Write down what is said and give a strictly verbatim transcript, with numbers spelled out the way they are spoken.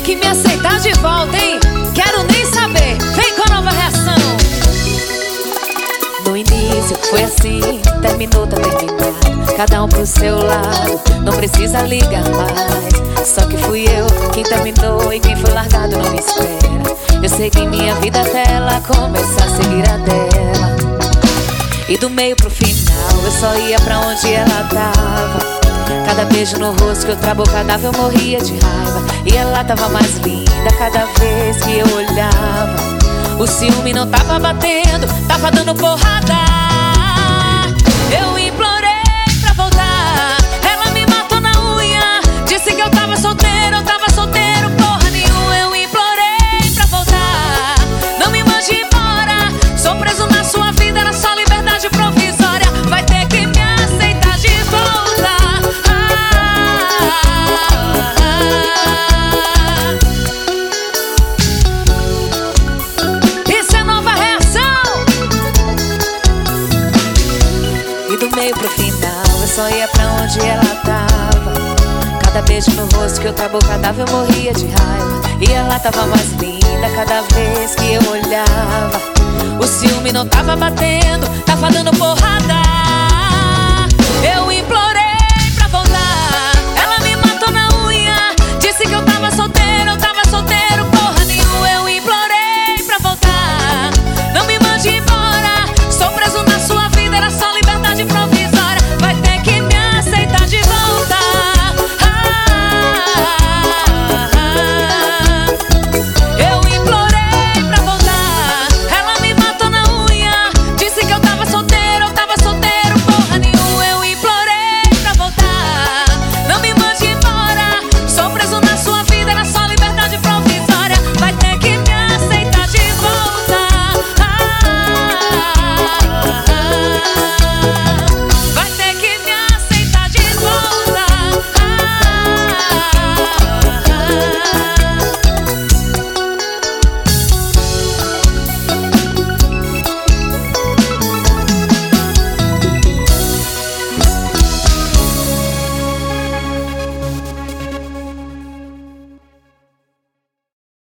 que me aceitar de volta, hein? Quero nem saber, vem com a nova reação. No início foi assim, terminou, tá terminado, cada um pro seu lado, não precisa ligar mais. Só que fui eu quem terminou e quem foi largado não me espera. Eu sei que em minha vida até ela começar a seguir a dela. E do meio pro final eu só ia pra onde ela tava. Cada beijo no rosto que eu trabocadava eu morria de raiva. E ela tava mais linda cada vez que eu olhava. O ciúme não tava batendo, tava dando porrada. Eu implorei pra voltar, ela me matou na unha. Disse que eu tava solteiro, eu tava solteiro, porra nenhuma. Eu implorei pra voltar, não me mande embora. Sou preso na sua vida, era só liberdade provisória. Vai ter que me aceitar de volta. Do meio pro final eu só ia pra onde ela tava. Cada beijo no rosto que eu trabocadava eu morria de raiva. E ela tava mais linda cada vez que eu olhava. O ciúme não tava batendo, tava dando porrada. Eu